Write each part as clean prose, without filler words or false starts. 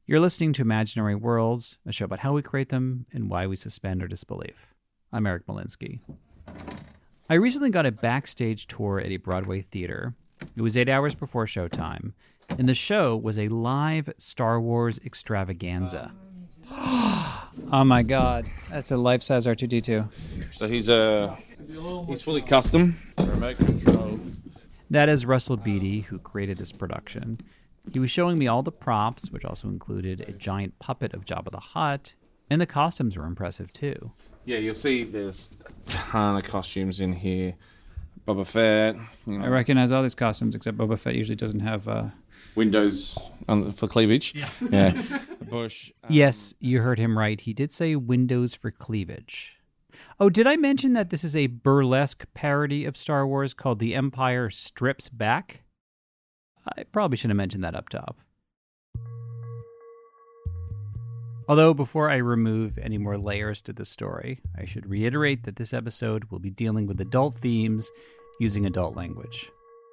You're listening to Imaginary Worlds, a show about how we create them and why we suspend our disbelief. I'm Eric Molinsky. I recently got a backstage tour at a Broadway theater. It was 8 hours before showtime, and the show was a live Star Wars extravaganza. Oh my God, that's a life-size R2-D2. So he's fully custom. Remote control. That is Russell Beatty, who created this production. He was showing me all the props, which also included a giant puppet of Jabba the Hutt, and the costumes were impressive too. Yeah, you'll see there's a ton of costumes in here. Boba Fett. You know. I recognize all these costumes, except Boba Fett usually doesn't have... Windows for cleavage. Yeah. Bush. Yes, you heard him right. He did say windows for cleavage. Oh, did I mention that this is a burlesque parody of Star Wars called The Empire Strips Back? I probably should have mentioned that up top. Although, before I remove any more layers to the story, I should reiterate that this episode will be dealing with adult themes using adult language.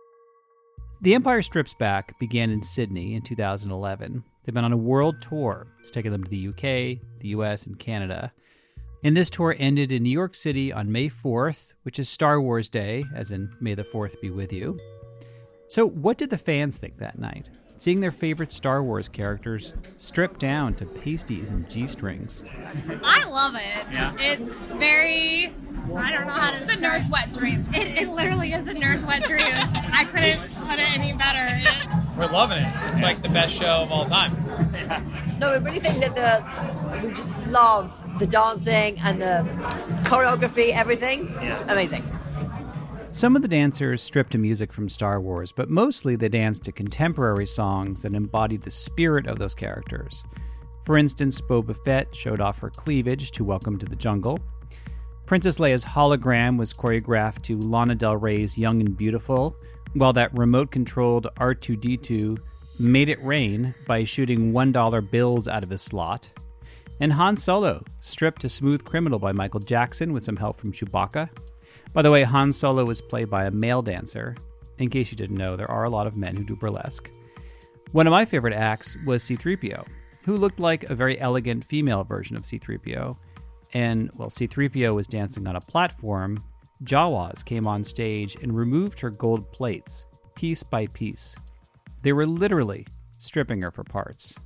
The Empire Strips Back began in Sydney in 2011. They've been on a world tour. It's taken them to the UK, the US, and Canada. And this tour ended in New York City on May 4th, which is Star Wars Day, as in May the 4th be with you. So what did the fans think that night? Seeing their favorite Star Wars characters stripped down to pasties and G-strings. I love it. Yeah. It's very... I don't know how to describe it. It's a nerd's wet dream. It literally is a nerd's wet dream. I couldn't put it any better. We're loving it. It's like the best show of all time. No, I really think that we just love the dancing and the choreography, everything. Yeah. It's amazing. Some of the dancers stripped to music from Star Wars, but mostly they danced to contemporary songs that embodied the spirit of those characters. For instance, Boba Fett showed off her cleavage to Welcome to the Jungle. Princess Leia's hologram was choreographed to Lana Del Rey's Young and Beautiful, while that remote-controlled R2-D2 made it rain by shooting $1 bills out of his slot. And Han Solo stripped to Smooth Criminal by Michael Jackson with some help from Chewbacca. By the way, Han Solo was played by a male dancer. In case you didn't know, there are a lot of men who do burlesque. One of my favorite acts was C-3PO, who looked like a very elegant female version of C-3PO. And while C-3PO was dancing on a platform, Jawas came on stage and removed her gold plates, piece by piece. They were literally stripping her for parts.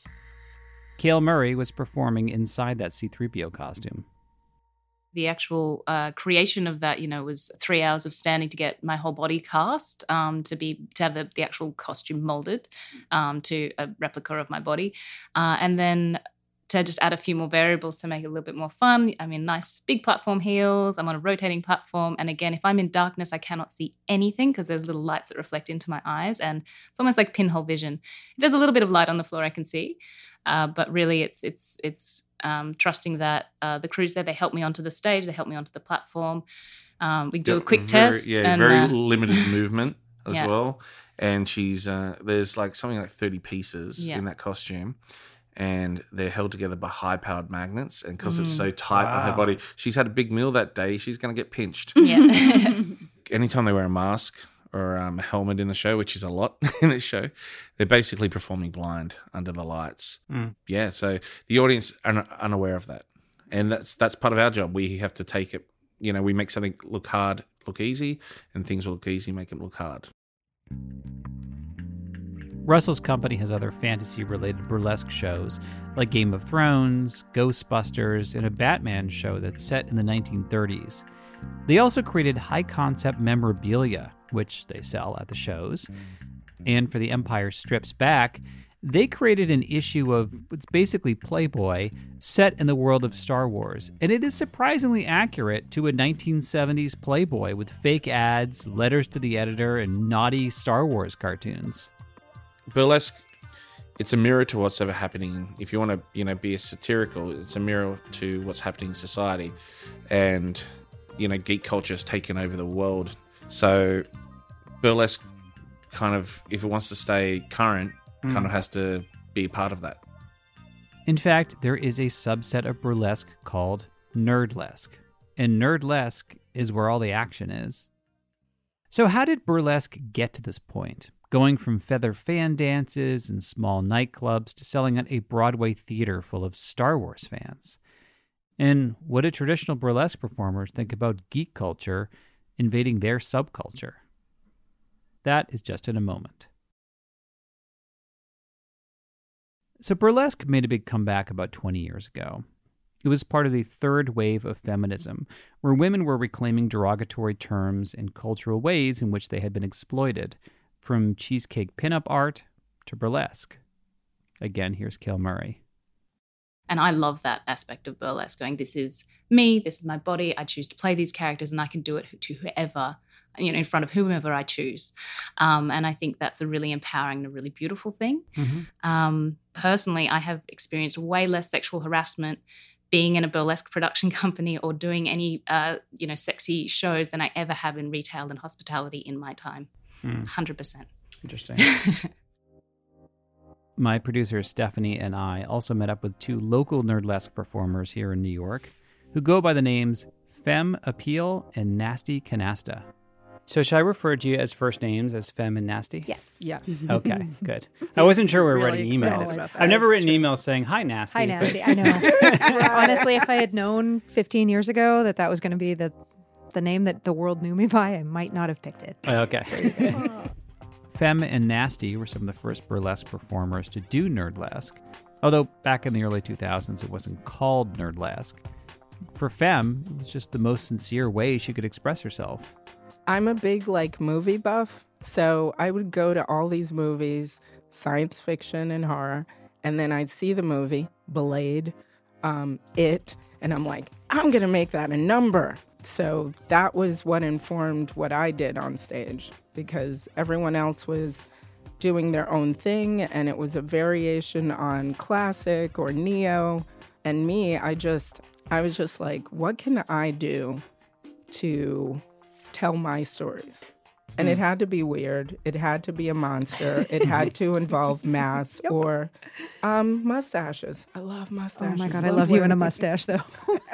Cale Murray was performing inside that C-3PO costume. The actual creation of that, was 3 hours of standing to get my whole body cast, to have the actual costume molded to a replica of my body, and then to just add a few more variables to make it a little bit more fun. I mean, nice big platform heels. I'm on a rotating platform. And again, if I'm in darkness, I cannot see anything because there's little lights that reflect into my eyes. And it's almost like pinhole vision. If there's a little bit of light on the floor, I can see. But really, it's trusting that the crew's there. They help me onto the stage. They help me onto the platform. We do a quick test. Yeah, and, very limited movement as well. And she's there's like something like 30 pieces in that costume. And they're held together by high-powered magnets. And because it's so tight on her body, she's had a big meal that day. She's going to get pinched. Yeah. Anytime they wear a mask or a helmet in the show, which is a lot in this show, they're basically performing blind under the lights. Yeah, so the audience are unaware of that. And that's part of our job. We have to take it, we make something look hard, look easy, and things will look easy, make it look hard. Russell's company has other fantasy-related burlesque shows like Game of Thrones, Ghostbusters, and a Batman show that's set in the 1930s. They also created high-concept memorabilia, which they sell at the shows. And for The Empire Strips Back, they created an issue of what's basically Playboy set in the world of Star Wars. And it is surprisingly accurate to a 1970s Playboy with fake ads, letters to the editor, and naughty Star Wars cartoons. Burlesque, it's a mirror to what's ever happening. If you want to, be a satirical, it's a mirror to what's happening in society. And, geek culture has taken over the world. So burlesque kind of, if it wants to stay current, kind of has to be a part of that. In fact, there is a subset of burlesque called nerdlesque. And nerdlesque is where all the action is. So how did burlesque get to this point? going from feather fan dances and small nightclubs to selling out a Broadway theater full of Star Wars fans. And what do traditional burlesque performers think about geek culture invading their subculture? That is just in a moment. So burlesque made a big comeback about 20 years ago. It was part of the third wave of feminism, where women were reclaiming derogatory terms and cultural ways in which they had been exploited, from cheesecake pinup art to burlesque. Again, here's Kale Murray. And I love that aspect of burlesque, going, this is me, this is my body, I choose to play these characters, and I can do it to whoever, in front of whomever I choose. And I think that's a really empowering and a really beautiful thing. Mm-hmm. Personally, I have experienced way less sexual harassment being in a burlesque production company or doing any, sexy shows than I ever have in retail and hospitality in my time. 100%. Interesting. My producer Stephanie and I also met up with two local Nerdlesque performers here in New York who go by the names Femme Appeal and Nasty Canasta. So should I refer to you as first names as Femme and Nasty? Yes. Okay, good. I wasn't sure we were Really writing emails. excited. I've never written emails saying, hi, Nasty. Hi, Nasty. I know. Honestly, if I had known 15 years ago that was going to be the name that the world knew me by, I might not have picked it. Okay. Femme and Nasty were some of the first burlesque performers to do Nerdlesque, although back in the early 2000s it wasn't called Nerdlesque. For Femme, it was just the most sincere way she could express herself. I'm a big, movie buff, so I would go to all these movies, science fiction and horror, and then I'd see the movie, Blade, It, and I'm like, I'm going to make that a number. So that was what informed what I did on stage, because everyone else was doing their own thing, and it was a variation on classic or neo. And me, I was just like, what can I do to tell my stories? And it had to be weird. It had to be a monster. It had to involve masks or mustaches. I love mustaches. Oh my God, I love you in a mustache, though.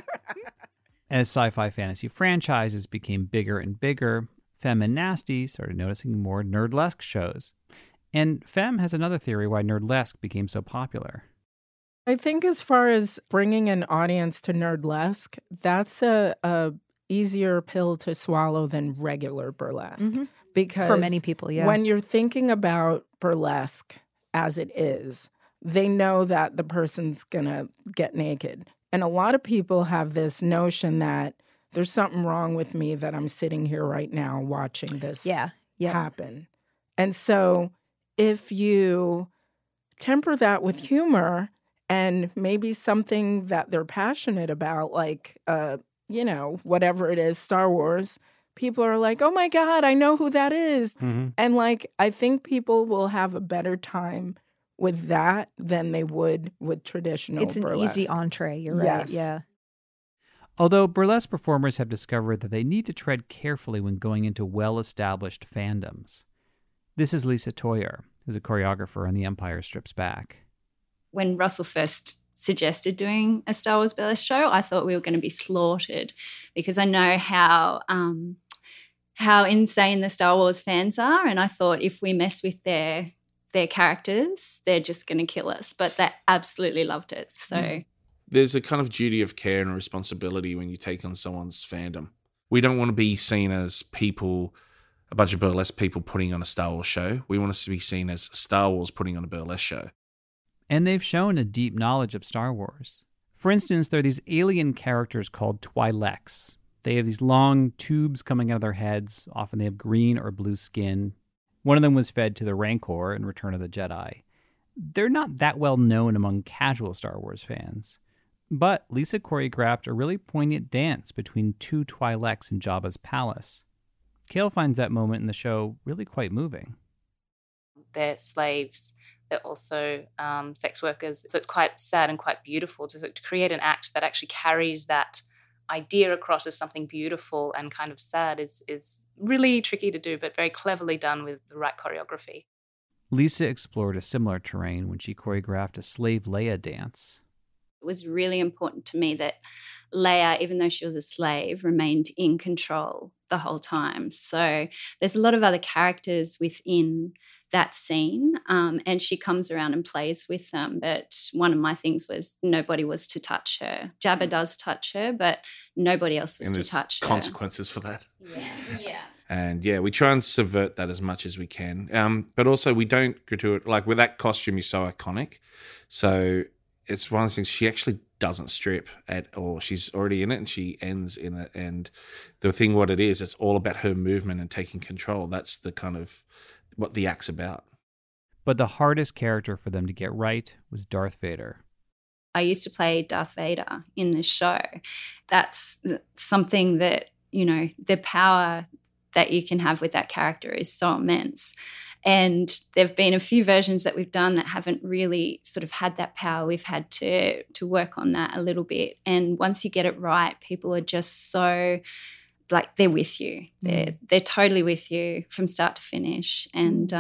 As sci-fi fantasy franchises became bigger and bigger, Femme and Nasty started noticing more Nerdlesque shows. And Femme has another theory why Nerdlesque became so popular. I think as far as bringing an audience to Nerdlesque, that's a easier pill to swallow than regular burlesque. Mm-hmm. Because for many people, yeah. When you're thinking about burlesque as it is, they know that the person's going to get naked. And a lot of people have this notion that there's something wrong with me that I'm sitting here right now watching this happen. And so if you temper that with humor and maybe something that they're passionate about, like, whatever it is, Star Wars, people are like, oh my God, I know who that is. Mm-hmm. And I think people will have a better time with that than they would with traditional burlesque. It's an easy entree, you're right, yes. Yeah. Although burlesque performers have discovered that they need to tread carefully when going into well-established fandoms. This is Lisa Toyer, who's a choreographer on The Empire Strips Back. When Russell first suggested doing a Star Wars burlesque show, I thought we were going to be slaughtered because I know how insane the Star Wars fans are, and I thought if we mess with their characters, they're just going to kill us. But they absolutely loved it. So there's a kind of duty of care and responsibility when you take on someone's fandom. We don't want to be seen as people, a bunch of burlesque people putting on a Star Wars show. We want us to be seen as Star Wars putting on a burlesque show. And they've shown a deep knowledge of Star Wars. For instance, there are these alien characters called Twi'leks. They have these long tubes coming out of their heads. Often they have green or blue skin. One of them was fed to the Rancor in Return of the Jedi. They're not that well known among casual Star Wars fans. But Lisa choreographed a really poignant dance between two Twi'leks in Jabba's palace. Kale finds that moment in the show really quite moving. They're slaves. They're also sex workers. So it's quite sad and quite beautiful to create an act that actually carries that idea across as something beautiful and kind of sad is really tricky to do, but very cleverly done with the right choreography. Lisa explored a similar terrain when she choreographed a slave Leia dance. It was really important to me that Leia, even though she was a slave, remained in control the whole time. So there's a lot of other characters within that scene, and she comes around and plays with them. But one of my things was nobody was to touch her. Jabba does touch her, but nobody else was to touch her. Consequences for that. Yeah. And yeah, we try and subvert that as much as we can. But also we don't go to it, like with that costume is so iconic. So it's one of the things, she actually doesn't strip at all. She's already in it and she ends in it. And the thing, what it is, it's all about her movement and taking control. That's the kind of what the act's about. But the hardest character for them to get right was Darth Vader. I used to play Darth Vader in the show. That's something that, you know, the power that you can have with that character is so immense. And there have been a few versions that we've done that haven't really sort of had that power. We've had to work on that a little bit. And once you get it right, people are just so, like, they're with you. They're totally with you from start to finish. And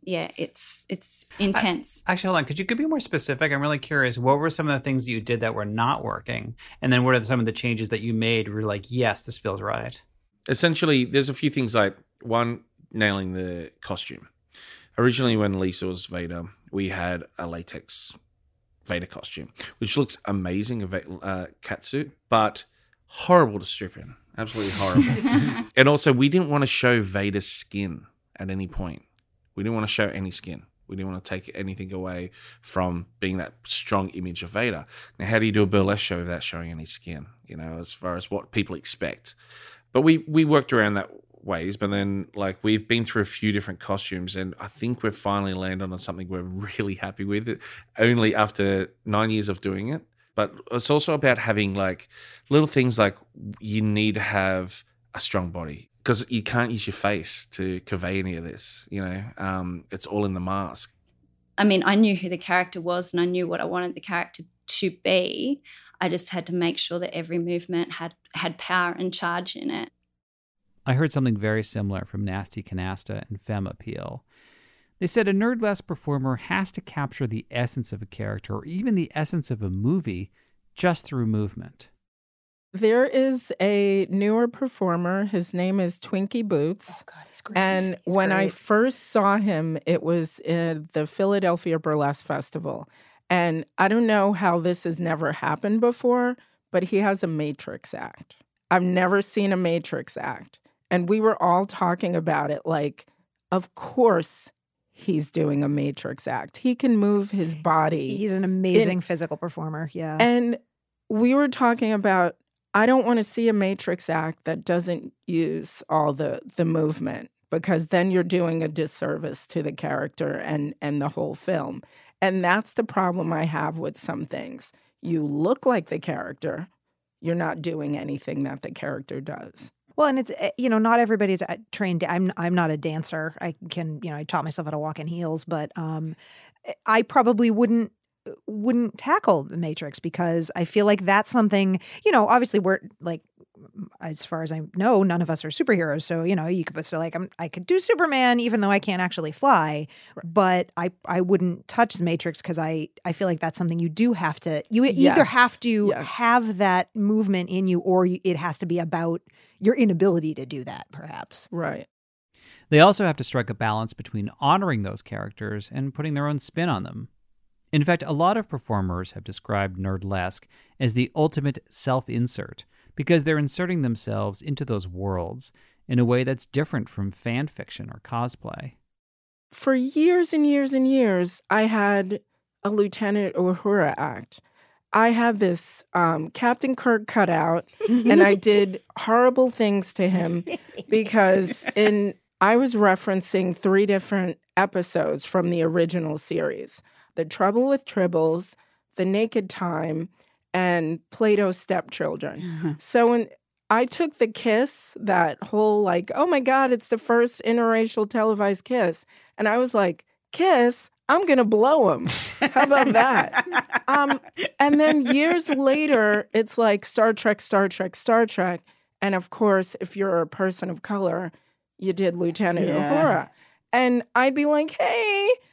it's intense. Actually, hold on. Could you be more specific? I'm really curious. What were some of the things that you did that were not working? And then what are some of the changes that you made where you're like, yes, this feels right? Essentially, there's a few things, like one, nailing the costume. Originally, when Lisa was Vader, we had a latex Vader costume, which looks amazing, a catsuit, but horrible to strip in. Absolutely horrible. And also, we didn't want to show Vader's skin at any point. We didn't want to show any skin. We didn't want to take anything away from being that strong image of Vader. Now, how do you do a burlesque show without showing any skin, you know, as far as what people expect? But we worked around that ways, but then, like, we've been through a few different costumes, and I think we've finally landed on something we're really happy with, only after 9 years of doing it. But it's also about having, like, little things like you need to have a strong body because you can't use your face to convey any of this, you know. It's all in the mask. I mean, I knew who the character was and I knew what I wanted the character to be. I just had to make sure that every movement had power and charge in it. I heard something very similar from Nasty Canasta and Femme Appeal. They said a Nerdless performer has to capture the essence of a character or even the essence of a movie just through movement. There is a newer performer. His name is Twinkie Boots. Oh, God, he's great. And when I first saw him, it was at the Philadelphia Burlesque Festival. And I don't know how this has never happened before, but he has a Matrix act. I've never seen a Matrix act. And we were all talking about it like, of course he's doing a Matrix act. He can move his body. He's an amazing physical performer, yeah. And we were talking about, I don't want to see a Matrix act that doesn't use all the movement, because then you're doing a disservice to the character and the whole film. And that's the problem I have with some things. You look like the character, you're not doing anything that the character does. Well, and it's, you know, not everybody's trained. I'm not a dancer. I can, you know, I taught myself how to walk in heels, but I probably wouldn't tackle the Matrix because I feel like that's something, you know, obviously we're like, as far as I know, none of us are superheroes. So, you know, you could so like I could do Superman even though I can't actually fly, but I wouldn't touch the Matrix because I feel like that's something you do have to, either have to have that movement in you or it has to be about your inability to do that, perhaps. Right. They also have to strike a balance between honoring those characters and putting their own spin on them. In fact, a lot of performers have described Nerdlesque as the ultimate self-insert because they're inserting themselves into those worlds in a way that's different from fan fiction or cosplay. For years and years and years, I had a Lieutenant Uhura act. I had this Captain Kirk cutout, and I did horrible things to him because I was referencing 3 different episodes from the original series. The Trouble with Tribbles, The Naked Time, and Plato's Stepchildren. Mm-hmm. So when I took the kiss, that whole like, oh my God, it's the first interracial televised kiss. And I was like, kiss? I'm going to blow him. How about that? And then years later, it's like Star Trek, Star Trek, Star Trek. And of course, if you're a person of color, you did Lieutenant Uhura. And I'd be like, hey,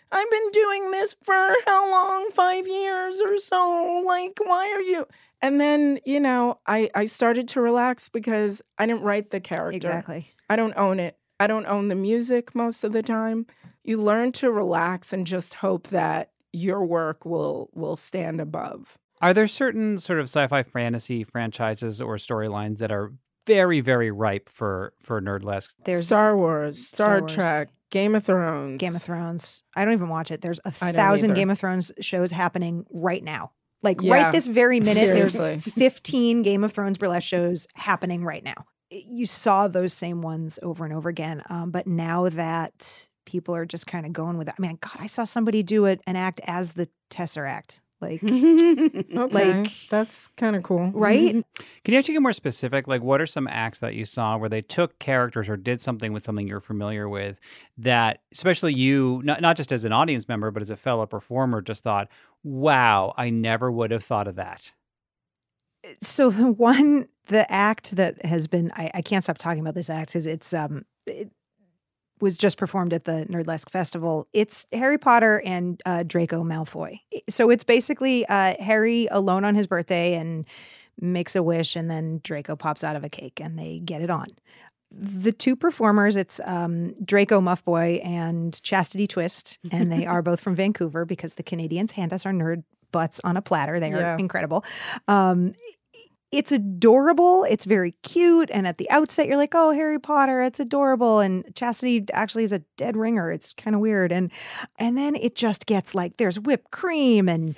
I've been doing this for how long? 5 years or so. Like, why are you? And then, I started to relax because I didn't write the character. Exactly. I don't own it. I don't own the music most of the time. You learn to relax and just hope that your work will stand above. Are there certain sort of sci-fi fantasy franchises or storylines that are very, very ripe for Nerdlesque? There's Star Wars, Star Trek, Game of Thrones. Game of Thrones. I don't even watch it. There's 1,000 Game of Thrones shows happening right now. Like right this very minute, Seriously. There's 15 Game of Thrones burlesque shows happening right now. You saw those same ones over and over again. But now that people are just kind of going with it. I mean, God, I saw somebody do an act as the Tesseract. Like, Okay, that's kind of cool. Right? Can you actually get more specific? Like, what are some acts that you saw where they took characters or did something with something you're familiar with that, especially you, not just as an audience member, but as a fellow performer, just thought, wow, I never would have thought of that? So the act that has been, I can't stop talking about this act because it was just performed at the Nerdlesque Festival. It's Harry Potter and Draco Malfoy. So it's basically Harry alone on his birthday and makes a wish, and then Draco pops out of a cake and they get it on. The two performers, it's Draco Muffboy and Chastity Twist, and they are both from Vancouver because the Canadians hand us our nerd butts on a platter. They are incredible. It's adorable. It's very cute. And at the outset, you're like, oh, Harry Potter, it's adorable. And Chastity actually is a dead ringer. It's kind of weird. And then it just gets like, there's whipped cream and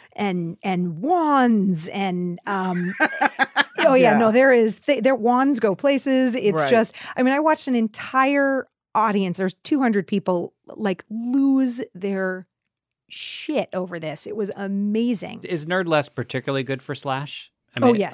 wands and there is their wands go places. It's just, I mean, I watched an entire audience. There's 200 people like lose their shit over this. It was amazing. Is Nerdlesque particularly good for Slash? I mean, yes.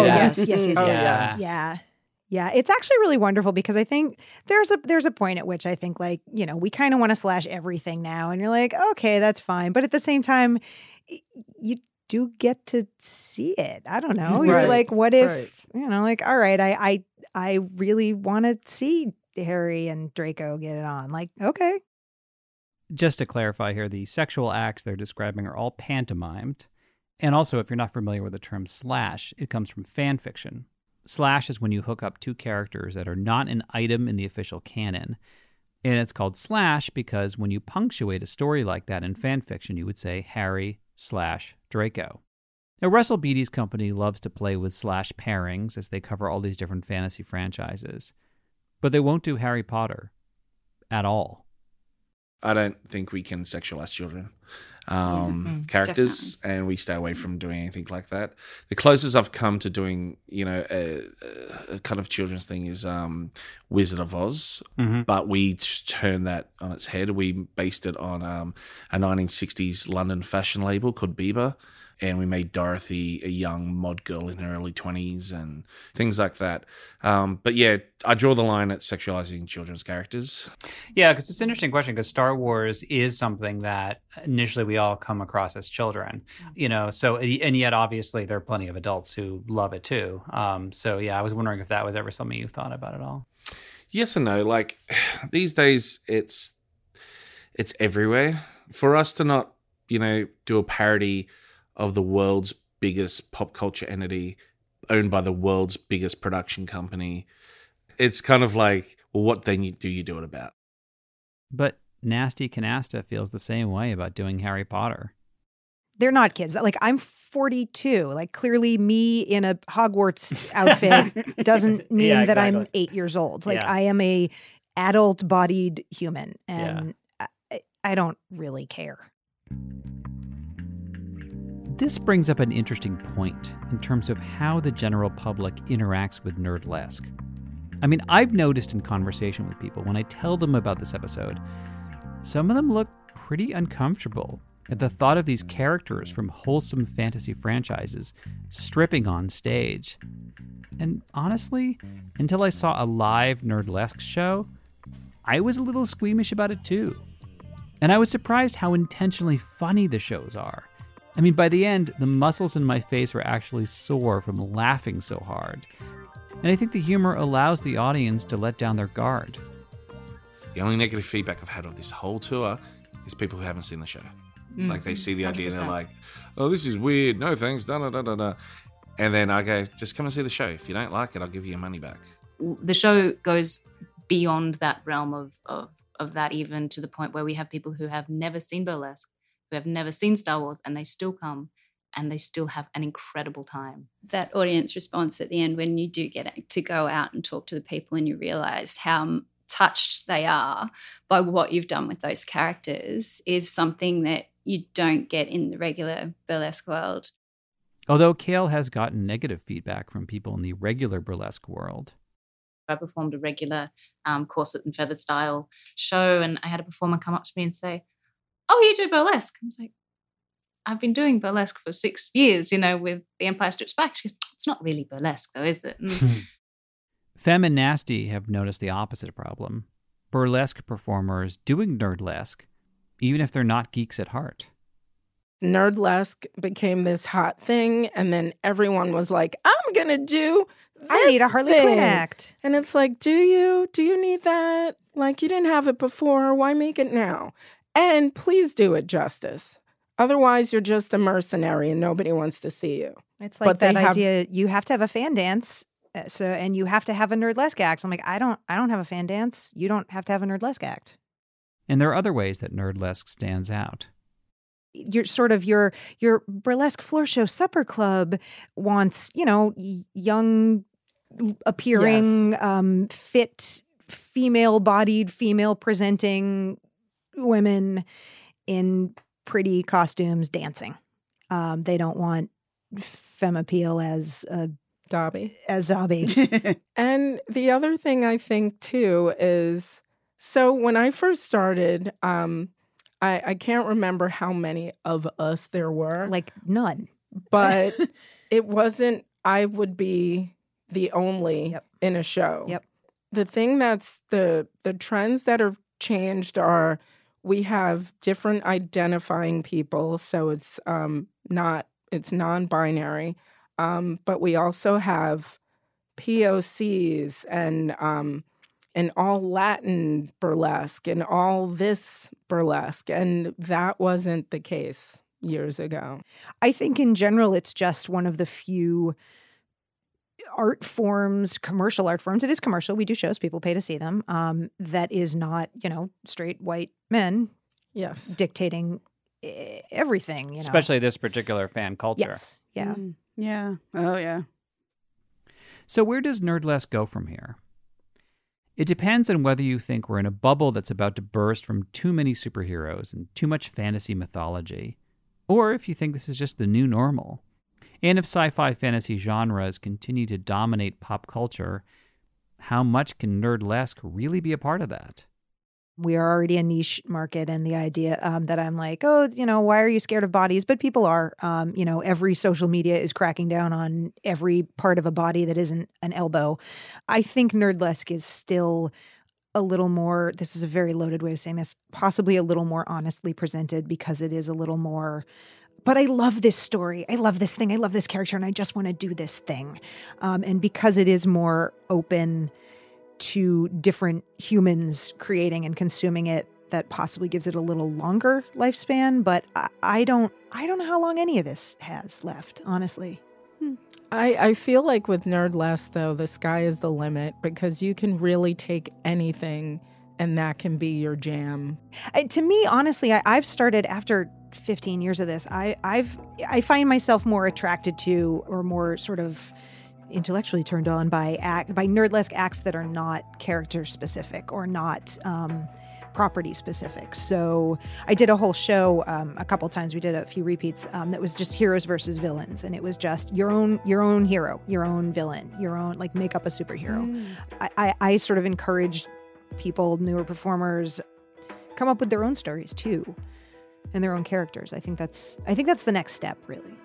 Yeah. It's actually really wonderful because I think there's a point at which I think like, we kind of want to Slash everything now. And you're like, okay, that's fine. But at the same time, you do get to see it. I don't know. You're like, what if, like, all right, I really want to see Harry and Draco get it on. Like, okay. Just to clarify here, the sexual acts they're describing are all pantomimed. And also, if you're not familiar with the term slash, it comes from fan fiction. Slash is when you hook up two characters that are not an item in the official canon. And it's called slash because when you punctuate a story like that in fan fiction, you would say Harry / Draco. Now, Russell Beatty's company loves to play with slash pairings as they cover all these different fantasy franchises. But they won't do Harry Potter at all. I don't think we can sexualize children. Characters, and we stay away from doing anything like that. The closest I've come to doing, a kind of children's thing is Wizard of Oz, but we turned that on its head. We based it on a 1960s London fashion label called Bieber, and we made Dorothy a young mod girl in her early 20s and things like that. But yeah, I draw the line at sexualizing children's characters. Yeah, because it's an interesting question because Star Wars is something that initially we all come across as children, so, and yet obviously there are plenty of adults who love it too. So yeah, I was wondering if that was ever something you thought about at all. Yes and no. Like these days it's everywhere. For us to not, do a parody of the world's biggest pop culture entity owned by the world's biggest production company, it's kind of like, well, what then do you do it about? But Nasty Canasta feels the same way about doing Harry Potter. They're not kids. Like, I'm 42. Like, clearly me in a Hogwarts outfit doesn't mean that I'm 8 years old. Like, I am a adult-bodied human, and I don't really care. This brings up an interesting point in terms of how the general public interacts with Nerdlesque. I mean, I've noticed in conversation with people, when I tell them about this episode, some of them look pretty uncomfortable at the thought of these characters from wholesome fantasy franchises stripping on stage. And honestly, until I saw a live Nerdlesque show, I was a little squeamish about it too. And I was surprised how intentionally funny the shows are. I mean, by the end, the muscles in my face were actually sore from laughing so hard. And I think the humor allows the audience to let down their guard. The only negative feedback I've had of this whole tour is people who haven't seen the show. Like they see the idea and they're 100%. like, oh, this is weird. No thanks. Da, da, da, da, da. And then I go, just come and see the show. If you don't like it, I'll give you your money back. The show goes beyond that realm of that, even to the point where we have people who have never seen burlesque, who have never seen Star Wars, and they still come and they still have an incredible time. That audience response at the end when you do get to go out and talk to the people and you realize how touched they are by what you've done with those characters is something that you don't get in the regular burlesque world. Although Cale has gotten negative feedback from people in the regular burlesque world. I performed a regular corset and feather style show, and I had a performer come up to me and say, oh, you do burlesque? I was like, I've been doing burlesque for 6 years, with The Empire Strips Back. She goes, it's not really burlesque though, is it? Femme and Nasty have noticed the opposite problem. Burlesque performers doing nerdlesque, even if they're not geeks at heart. Nerdlesque became this hot thing, and then everyone was like, I'm going to do this I need a Harley Quinn thing. act. And it's like, do you? Do you need that? Like, you didn't have it before. Why make it now? And please do it justice. Otherwise, you're just a mercenary and nobody wants to see you. It's like that idea, you have to have a fan dance, and you have to have a nerdlesque act. So I'm like, I don't have a fan dance. You don't have to have a nerdlesque act. And there are other ways that nerdlesque stands out. Your burlesque floor show supper club wants, young appearing, fit, female-bodied, female-presenting women in pretty costumes dancing. They don't want femme appeal as Dobby. And the other thing I think, too, is, so when I first started, I can't remember how many of us there were. Like none. But it wasn't, I would be the only in a show. Yep. The thing that's the trends that have changed are we have different identifying people. So it's non-binary. But we also have POCs and all Latin burlesque and all this burlesque. And that wasn't the case years ago. I think in general, it's just one of the few art forms, commercial art forms. It is commercial. We do shows. People pay to see them. That is not, straight white men dictating everything. Especially this particular fan culture. Yes. Yeah. Yeah. Oh, yeah. So where does nerdlesque go from here? It depends on whether you think we're in a bubble that's about to burst from too many superheroes and too much fantasy mythology, or if you think this is just the new normal. And if sci-fi fantasy genres continue to dominate pop culture, how much can nerdlesque really be a part of that? We are already a niche market, and the idea that I'm like, why are you scared of bodies? But people are. Every social media is cracking down on every part of a body that isn't an elbow. I think nerdlesque is still a little more, this is a very loaded way of saying this, possibly a little more honestly presented because it is a little more, but I love this story. I love this thing. I love this character, and I just want to do this thing. And because it is more open to different humans creating and consuming it, that possibly gives it a little longer lifespan. But I don't know how long any of this has left, honestly. I feel like with nerdlesque, though, the sky is the limit because you can really take anything and that can be your jam. To me, honestly, I've started after 15 years of this. I find myself more attracted to, or more sort of intellectually turned on by nerdlesque acts that are not character specific or not property specific. So I did a whole show a couple times. We did a few repeats that was just heroes versus villains, and it was just your own hero, your own villain, your own, like, make up a superhero. I sort of encourage people, newer performers, come up with their own stories too, and their own characters. I think that's the next step, really.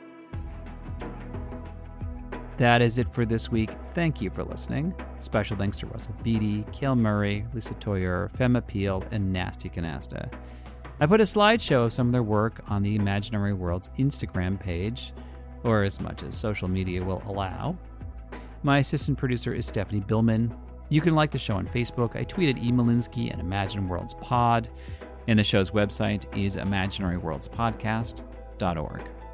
That is it for this week. Thank you for listening. Special thanks to Russell Beatty, Cale Murray, Lisa Toyer, Femme Appeal, and Nasty Canasta. I put a slideshow of some of their work on the Imaginary World's Instagram page, or as much as social media will allow. My assistant producer is Stephanie Billman. You can like the show on Facebook. I tweet at E. Malinsky and Imagine Worlds Pod. And the show's website is imaginaryworldspodcast.org.